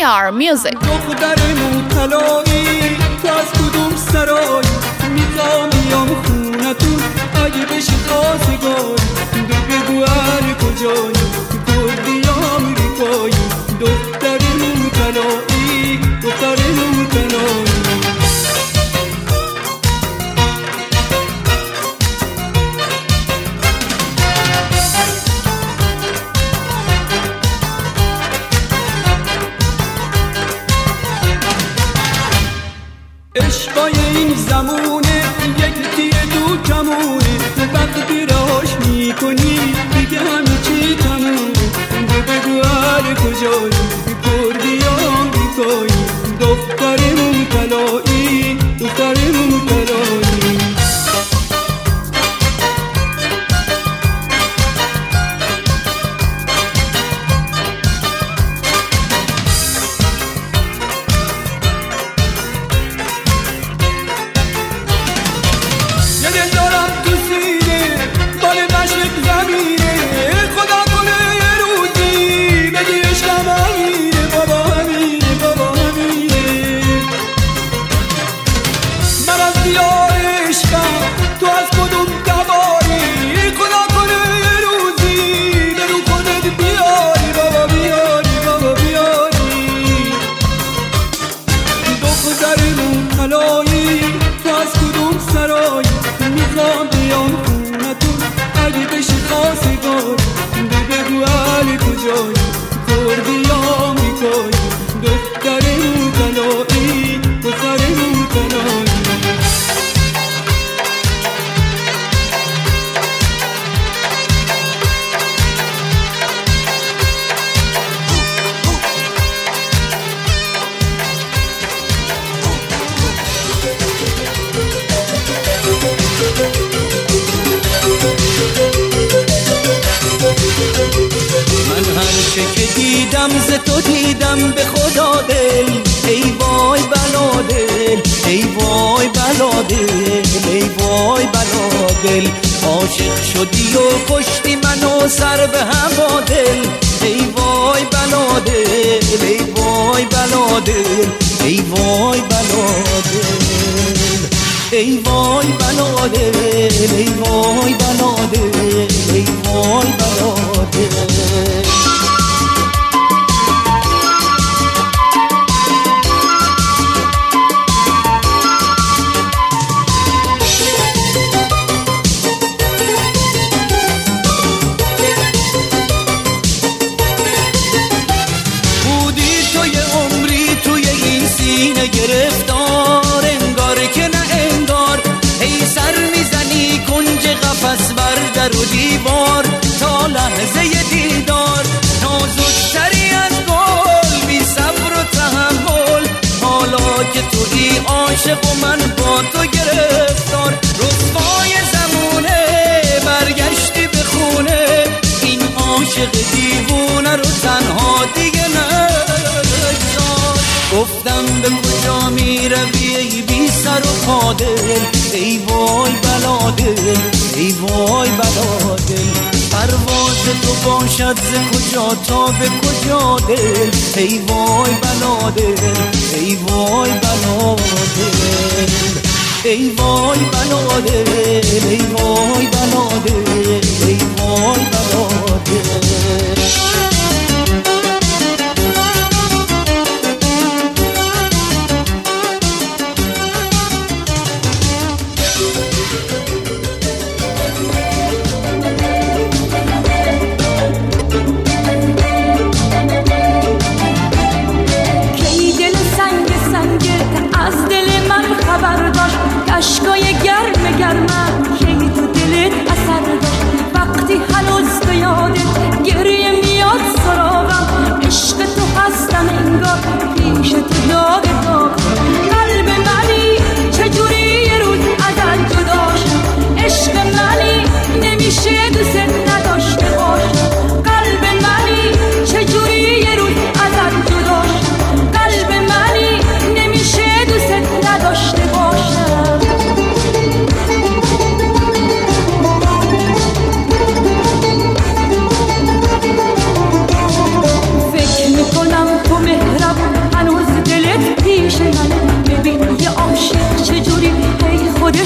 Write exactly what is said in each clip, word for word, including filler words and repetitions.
آر Music. دخترمون طلایی تو از کدوم سرایی میخوام بیام خونتون اگه بشی خواستگاری بگو هر کجایی کردی یا امریکایی دخترمون طلایی دخترمون طلایی عشقای این زمونه یک تیر دو کمونه وقتی رهاش میکنی دیگه همه چی تمونه بگو هر کجایی کردی یا آمریکایی دخترمون طلایی دخترمون طلایی که دیدم ز تو دیدم به خدا دل ای وای بلا دل ای وای بلا دل ای وای بلا دل عاشق شدی و کشتی منو سر به هوا دل ای وای بلا دل ای وای بلا دل ای وای بلا دل ای وای بلا دل ای وای بلا دل ای وای بلا دل گرفتار انگار که نه انگار ای سر میزنی کنج قفس بر در و دیوار تا لحظه دیدار نازکتری از گل بی صبر و تحمل حالا که تویی عاشق و من با تو گرفتار رسوای زمونه برگشتی به خونه این عاشق دیوونه رو تنها دیگه نگذار گفتم به کجا می روی ای بی سر و پا دل ای وای بلا دل ای وای بلا دل پرواز تو باشد ز کجا تا به کجا دل ای وای بلا دل ای وای بلا دل ای وای بلا دل ای وای بلا دل ای وای بلا دل اشکای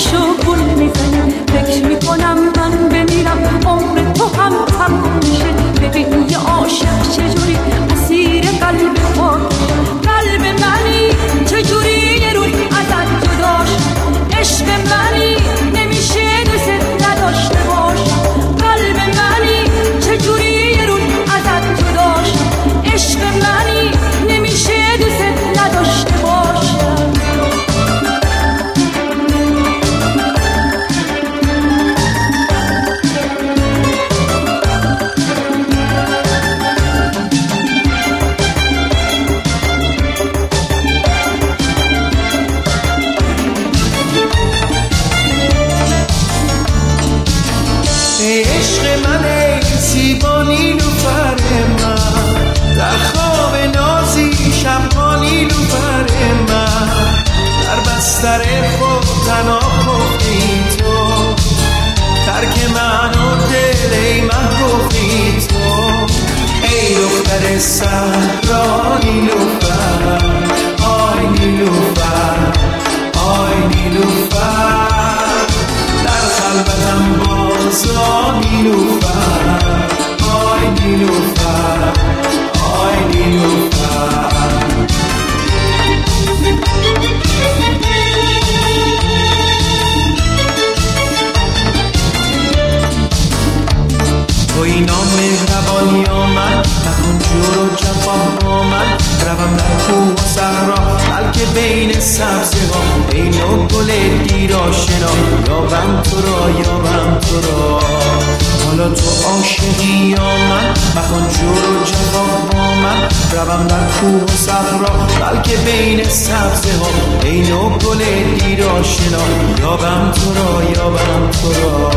عشقشو گل میزنی. فکر میکنم من بمیرم عمر تو هم تموم میشه. ببین یه عاشق چجوری اسیر قلب خاکشه. قلب منی چجوری یه روز ازت جداش. عشق منی نمیشه دوست نداشته باش. قلب منی چجوری یه روز ازت جداش. عشق منی نمیشه دوست نداشته باش. عشق من ای زیبا نیلوفر من، در خواب نازی شبها نیلوفر من، در بستر خود تنها گفتی تو، ترک من و دل ای من گفتی تو. ای دختر صحرا نیلوفر، آی نیلوفر، آی نیلوفر، در خلوتم بازا نیلوفر، آی نیلوفر، آی نیلوفر. توی نام مهربانی آمد، نکن جور و جفا با من، روم در کوه و صحرا بلکه بین سبزه ها، ای نوع گل دیر آشنا، یابم تو را یابم تو را. حالا تو عاشقی یا من، نکن جور و جفا با من، روم در کوه و صحرا بلکه بین سبزه ها، ای نوع گل دیر آشنا، یابم تو را یابم تو را.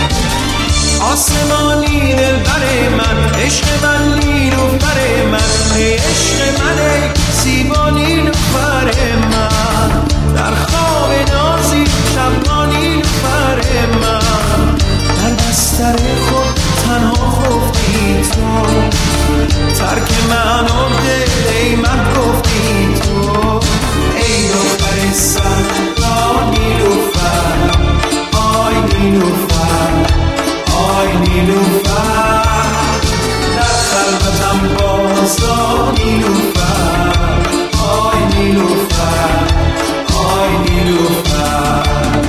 آسمانی دل بر من، عشق من نیلوفر من، ای عشق من ای زیبا نیلوفر من، در خواب نازی شبها نیلوفر من، در بستر خود تنها خفتی تو، ترک من و دل ای من گفتی تو. ای دختر صحرا نیلوفر، آی نیلوفر، آی نیلوفر، در خلوتم بازا نیلوفر، آی نیلوفر، آی نیلوفر.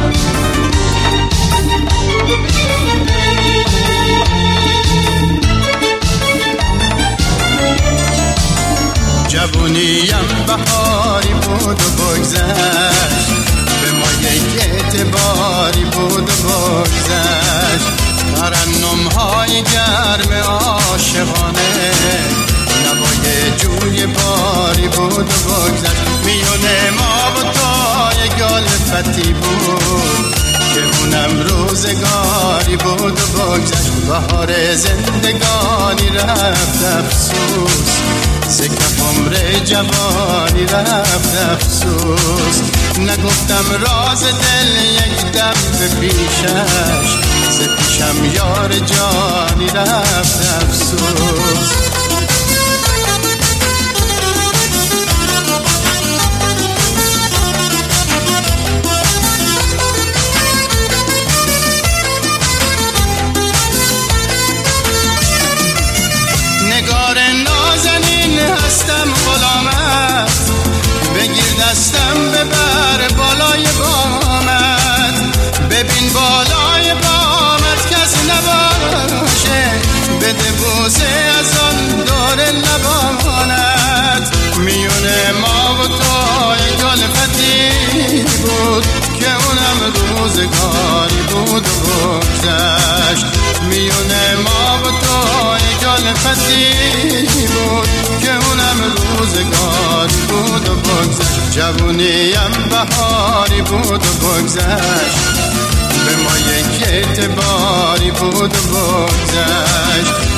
جوونیم بهاری بود و بگذشت، به ما یک اعتباری بود و بگذشت، ترنم های گرم عاشقانه، نوای جوی باری بود و بگذشت. میونه ما و تو یک الفتی بود که اونم روزگاری بود و بگذشت. بهار زندگانی رفت افسوس، ز کف عمر جوانی رفت افسوس. نگفتم راز دل یک دم به پیشش، ز پیشم یار جانی رفت افسوس. نگار نازنین هستم غلامت، بگیر دستم ببر بالای بامت، ببین بالای بامت کس نباشه، بده بوسه از آن دور لبانت. میونه ما و تو یک الفتی بود که اونم روزگاری بود و بگذشت. میونه ما و تو یک الفتی بود که اونم روزگاری بود و بگذشت. جوونیم بهاری بود و بگذشت، به ما یک اعتباری بود و بگذشت.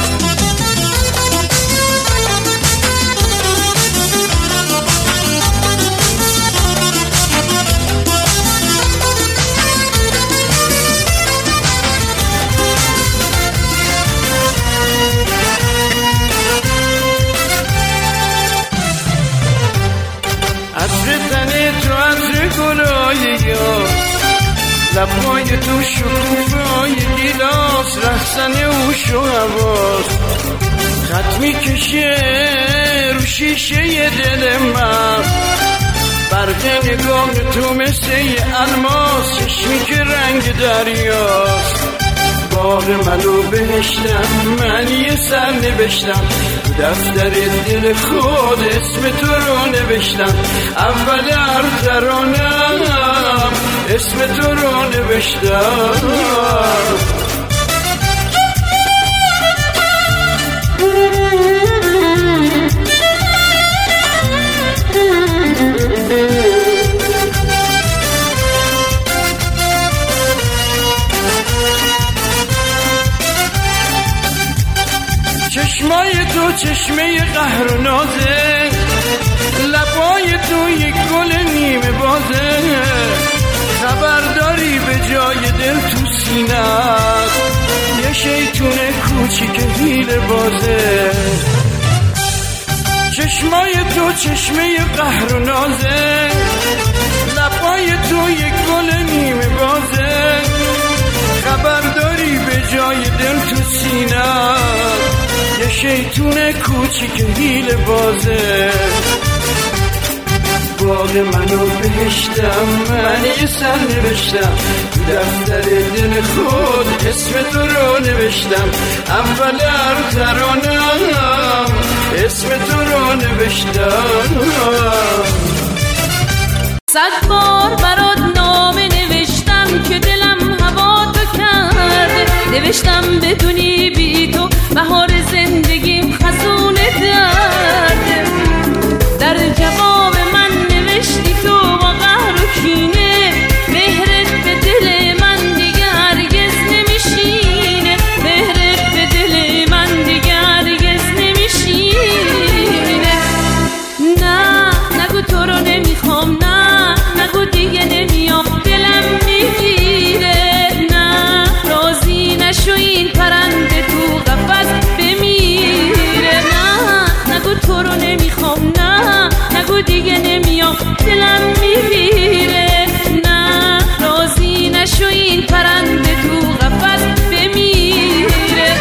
عطر تن تو عطر گلایی لبای تو شکوفای گیلاس رخصن اوش و حواس خط میکشه رو شیشه دل من برق نگاه تو مثل الماس چشمی که رنگ دریاست باغ منو بهشتم من یه سر نوشتم دفتر دل خود اسم تو رو نوشتم اول هر ترانم اسم تو رو نوشتم چشمای تو چشمه قهر و نازه لبای تو یک گل نیمه بازه خبرداری به جای دل تو سینه‌ات یه شیطون کوچیک حیله بازه چشمای تو چشمه قهر و نازه لبای تو یک گل نیمه بازه خبرداری به جای دل تو سینه‌ات یه شیطون کوچیک حیله بازه باغ منو بهشتم من یه سر نوشتم دفتر دل خود اسم تو رو نوشتم اول هر ترانم اسم تو رو نوشتم صد بار برات نامه نوشتم که دلم هوا تو کرده نوشتم بدونی بی تو بهار زندگیم خزونه درده در جواب من نوشتی تو با قهر و کینه مهرت به دل من دیگه هرگز نمیشینه مهرت به دل من دیگه هرگز نمیشینه نه نگو تو رو نمیخوام نه نگو دیگه نمیام دلم میگیره نه راضی نشو این پرنده تو قفس بمیره نه نگو تو رو نمیخوام نه نگو دیگه نمیام دلم میگیره نه راضی نشو این پرنده تو قفس بمیره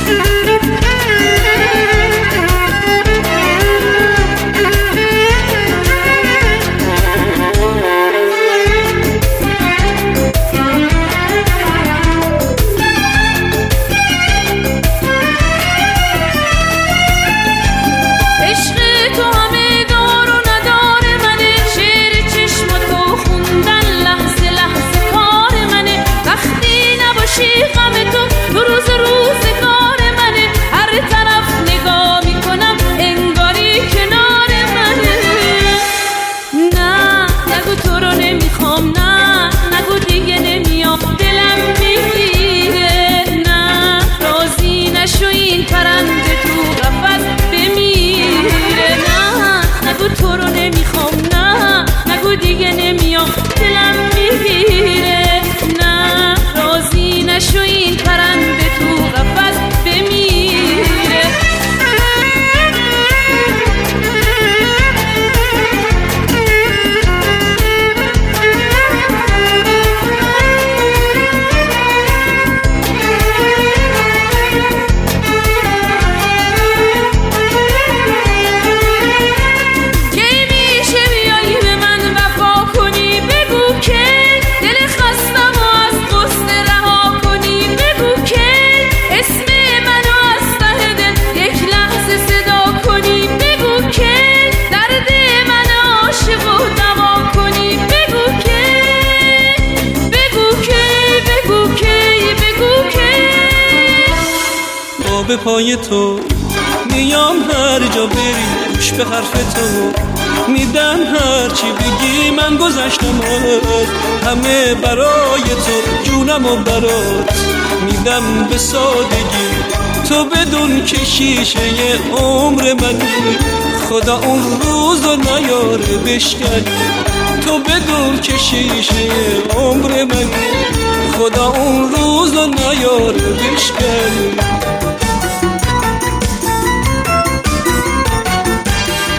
دیگه نمیام دلم میگیره نه راضی نشو این پرنده تو قفس بمیره به پای تو میام هر جا بری گوش به حرف تو میدم هر چی بگی من گذشتم همه برای تو جونم و برات میدم به سادگی تو بدون که شیشه عمر منی خدا اون روزو نیاره بشکنی تو بدون که شیشه عمر منی خدا اون روزو نیاره بشکنی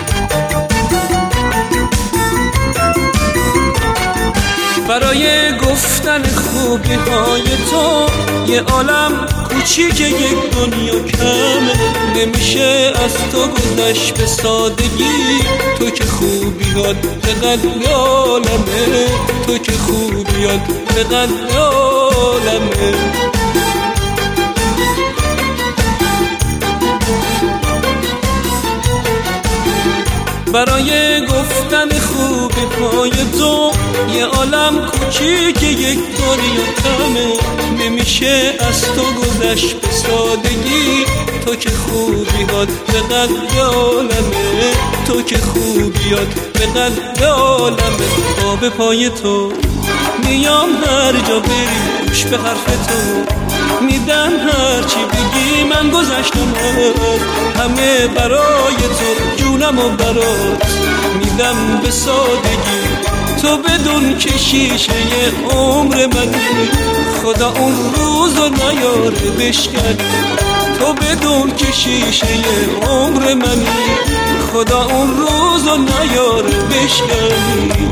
برای گفتن خوبی های تو یه عالم کوچیک یک دنیا کمه، نمیشه از تو گذشت به سادگی. تو که خوبیات به قدر عالمه، تو که خوبیات به قدر عالمه. برای گفتن خوبی پای تو یه عالم کوچیک یک دنیا کمه، نمیشه از تو گذشت به سادگی. تو که خوبیات به قدر عالمه، تو که خوبیات به قدر عالمه. آب پای تو میام هر جا بری، گوش به حرف تو میدم هر چی بگی. من گذشتم همه برای تو، جونم و برات میدم به سادگی. تو بدون که شیشه عمر منی، خدا اون روزو نیاره بشکنی. تو بدون که شیشه عمر منی، خدا اون روزو نیاره بشکنی.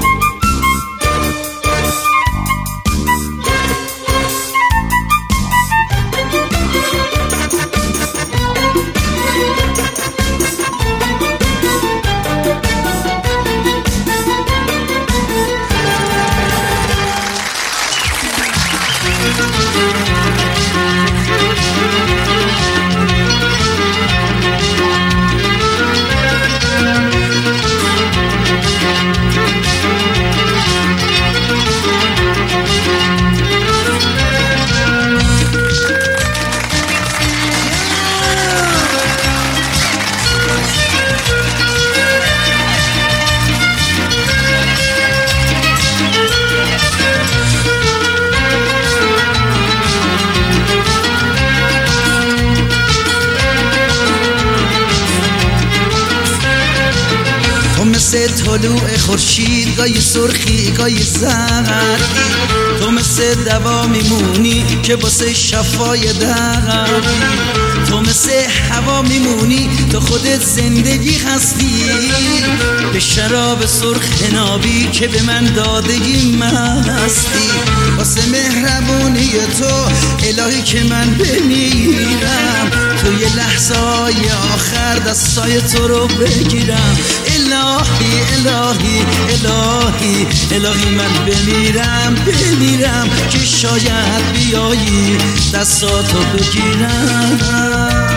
مثل طلوع خورشید، گاهی سرخی گاهی زردی. تو مثل دوا میمونی که واسه شفای دردی. تو مثل هوا میمونی، تو خودت زندگی هستی. به شراب سرخ نابی که به من دادگی مستی. واسه مهربونی تو الهی که من بمیرم، تو یه لحظه های آخر دستای تو رو بگیرم. الهی الهی الهی الهی من بمیرم بمیرم که شاید بیایی دستاتو بگیرم.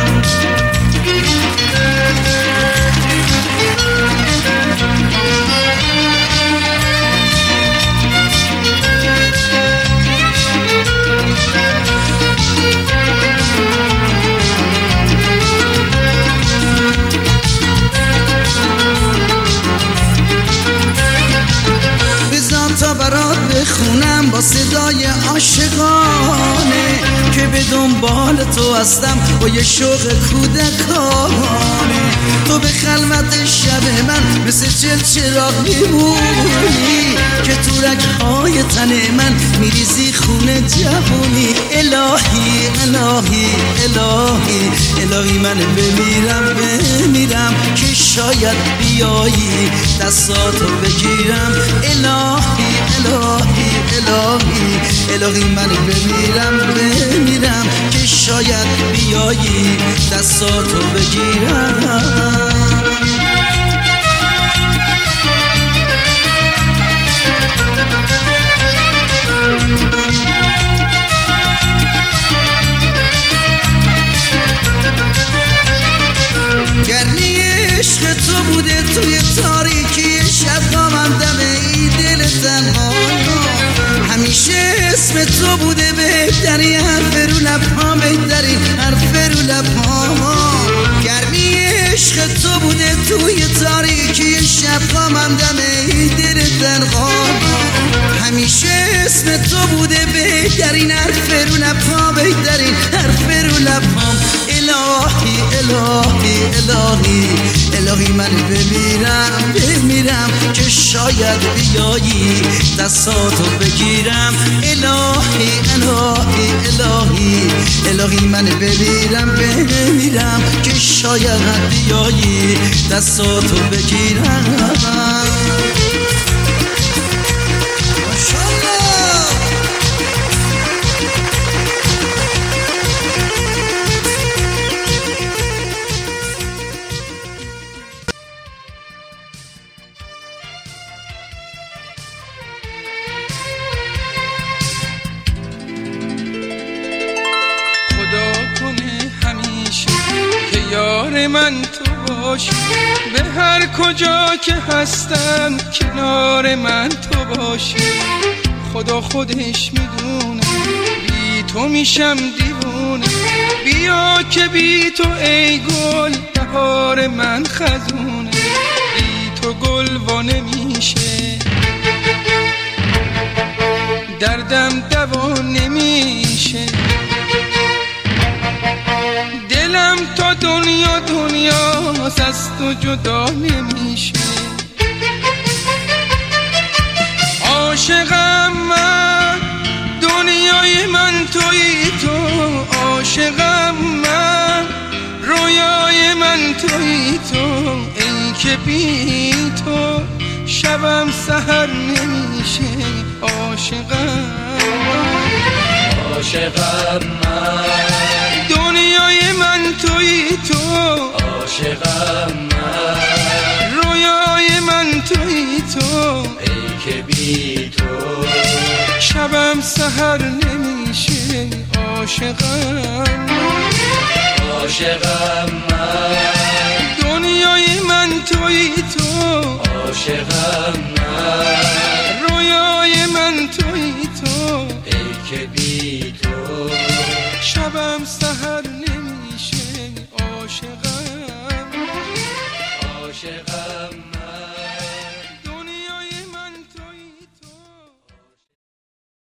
تا برات بخونم با صدای عاشقانه که به دنبال تو هستم با یه شوق کودکانه. تو به خلوت شب من مثل چل چراغ میمونی که تو رگ‌های تن من میریزی خونه جوونی. الهی الهی الهی الهی من بمیرم بمیرم که شاید بیایی دستاتو بگیرم. الهی الهی الهی الهی من بمیرم بمیرم که شاید بیایی دستاتو بگیرم. گرمی عشق تو بوده توی تاریکی شب قامم دمه ای دل تنها. همیشه اسم تو بوده بهتری، حرف رو لبها بهتری، حرف رو لبها. گرمی عشق تو بوده توی تاریکی شب قامم دمه ای دل تنها. همیشه اسم تو بوده بهترین، حرف رو لبها بهترین، حرف رو لبها. الهی الهی الهی الهی من بمیرم بمیرم که شاید بیایی دستاتو بگیرم. الهی الهی الهی الهی من بمیرم بمیرم که شاید بیایی دستاتو بگیرم. ماشاءالله یار من تو باشی، به هر کجا که هستم کنار من تو باشی. خدا خودش میدونه بی تو میشم دیوونه، بیا که بی تو ای گل بهار من خزونه، بی تو گل وا نمیشه، دردم دوا نمیشه. دلم تا دنیا دنیاست از تو جدا نمیشه. عاشقم من دنیای من تویی تو، عاشقم من رویای من تویی تو، ای که بی تو شبم سحر نمیشه. عاشقم عاشقم من دنیای من تویی تو، عاشقم من رویای من تویی تو، ای که بی تو شبم سحر نمیشه. عاشقم عاشقم من دنیای من تویی تو، عاشقم من رویای من تویی تو،